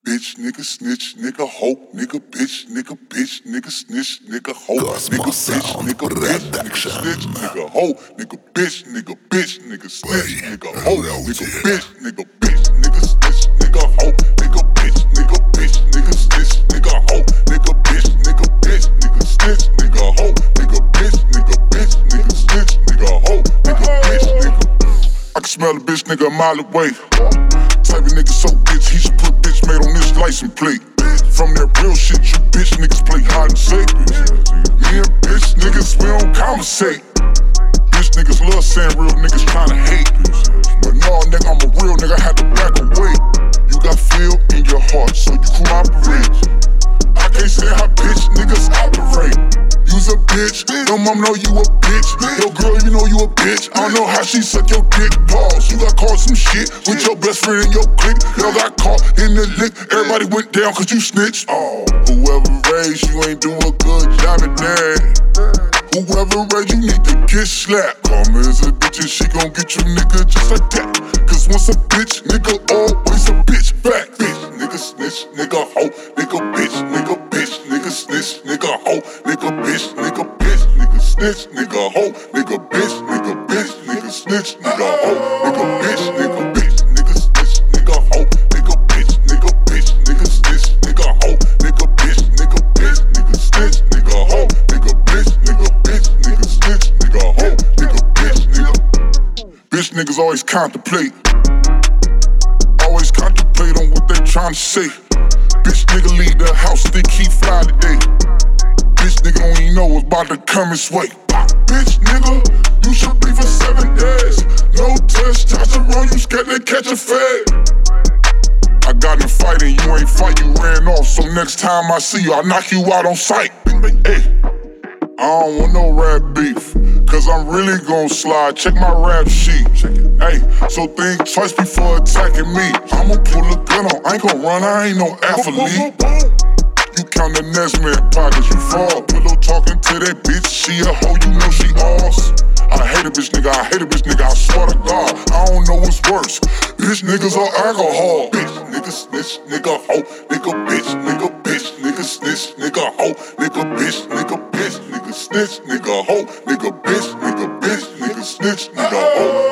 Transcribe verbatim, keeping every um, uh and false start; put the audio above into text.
bitch, nigga snitch, nigga hoe, nigga bitch, nigga bitch, nigga snitch, nigga hoe, nigga bitch, nigga bitch, nigga snitch, nigga hoe, nigga bitch, nigga bitch, nigga snitch, nigga hoe, nigga bitch, nigga bitch, nigga snitch, nigga hoe, nigga bitch, nigga bitch, nigga snitch, nigga hoe, nigga bitch, nigga bitch, nigga snitch, nigga hoe, nigga bitch, nigga bitch, nigga snitch, nigga hoe, nigga bitch, nigga. I can smell a bitch nigga a mile away. Type of nigga so bitch, he should put bitch made on this license plate. From that real shit, you bitch niggas play hide and seek. Me and bitch niggas, we don't conversate. Bitch niggas love saying real niggas tryna hate. But no nigga, I'm a real nigga, I had to back away. You got feel in your heart, so you cooperate. I can't say how bitch niggas operate. You's a bitch, your mom know you a bitch. Your girl, you know you a bitch. I don't know how she suck your dick. Pause. You got caught some shit with your best friend in your clique. Y'all got caught in the lick. Everybody went down cause you snitched. Oh, whoever raised you ain't do a good job at that. Whoever raised you need to get slapped. Karma is a bitch and she gon' get you nigga just like that. Cause once a bitch, nigga always a bitch. Fact, bitch, nigga snitch, nigga hoe, nigga bitch, nigga bitch, nigga snitch, nigga hoe, nigga bitch, nigga bitch, nigga snitch, nigga hoe, nigga bitch, nigga bitch, nigga snitch, nigga hoe, nigga bitch, nigga bitch, nigga snitch, nigga hoe, nigga bitch, nigga bitch, nigga snitch, nigga hoe, nigga bitch, nigga bitch, nigga snitch, nigga hoe, nigga bitch, nigga bitch, nigga snitch, nigga hoe, nigga bitch, nigga. Bitch niggas always contemplate. Always contemplate on what they tryna say. Bitch nigga leave the house, think he fly today. Bitch nigga don't even know what's about to come his way. Bitch nigga, you should be for seven days. No testosterone, you scared they catch a fade. I got in a fight and you ain't fight, you ran off. So next time I see you, I'll knock you out on sight. Hey, I don't want no rap beef, cause I'm really gon' slide. Check my rap sheet. Hey, so think twice before attacking me. I'ma pull a gun on, I ain't gon' run, I ain't no athlete. You count the next man pockets, you fall. Pillow talking to that bitch, she a hoe, you know she ours. I hate a bitch nigga, I hate a bitch nigga, I swear to God. I don't know what's worse, bitch niggas or alcohol. Bitch, nigga snitch, nigga hoe, nigga bitch, nigga bitch, nigga snitch, nigga hoe, nigga bitch, nigga bitch, nigga snitch, nigga hoe, nigga bitch, nigga bitch, nigga snitch, nigga hoe.